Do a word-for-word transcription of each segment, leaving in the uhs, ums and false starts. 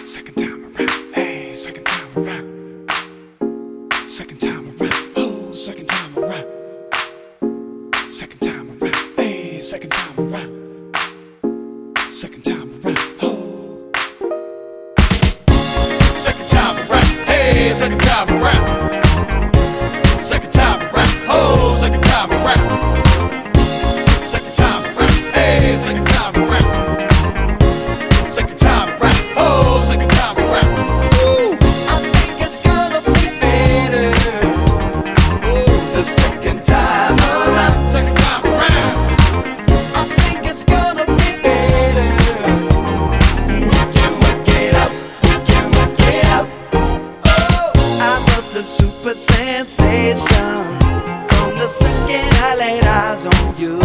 Second time around, hey, second time around. Second time around, oh, second time around. Second time around, hey, second time around. Second time around, oh. Second time around, hey, second time around. Second time around, oh, second time around. Second time around, hey, second time around. Second time around, oh, second time around. Ooh, I think it's gonna be better. Ooh, the second time around, second time around. I think it's gonna be better. Work it, work it out, work it, work it out. Oh, I felt the super sensation from the second I laid eyes on you.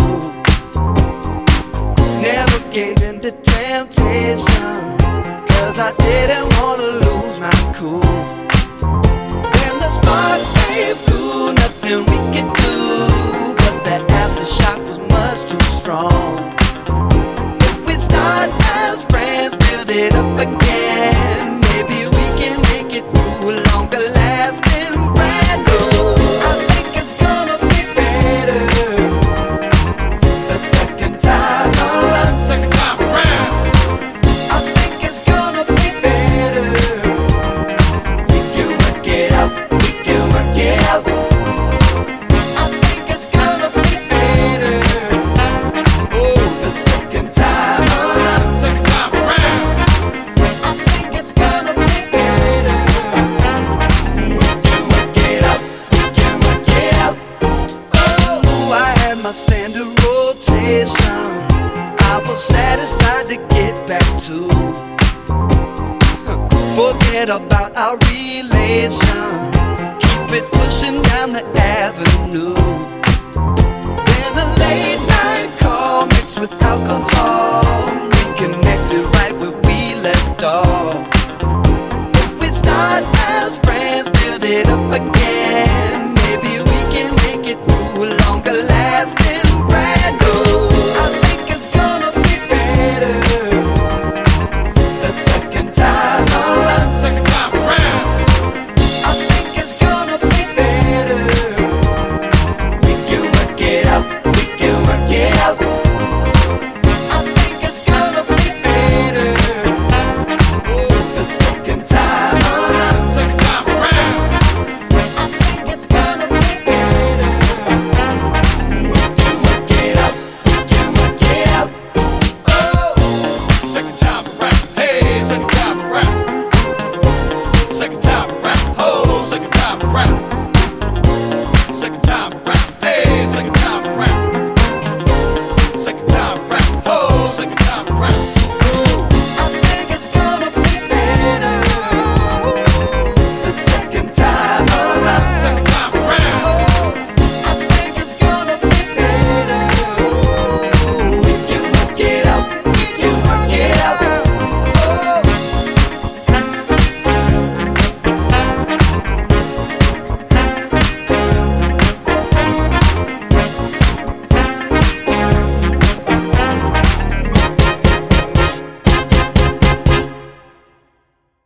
Never gave in to temptation, cause I didn't wanna lose my cool. When the sparks they flew, nothing we could do, but that aftershock was much too strong. If we start as friends, build it up again, maybe we can make it through longer lasting brand new. I think it's gonna be better the second time around, second time around. I think it's gonna be better. We can work it out, we can work it out. I think it's gonna be better. Oh, the second time around, second time around. I think it's gonna be better. We can work it out, we can work it out. Oh, I had my standard rotation. I was satisfied to get back to. Forget about our relation. Keep it pushing down the avenue. Then a late night call mixed with alcohol. Reconnected right where we left off. If we start as friends, build it up again, maybe we can make it through longer lasting.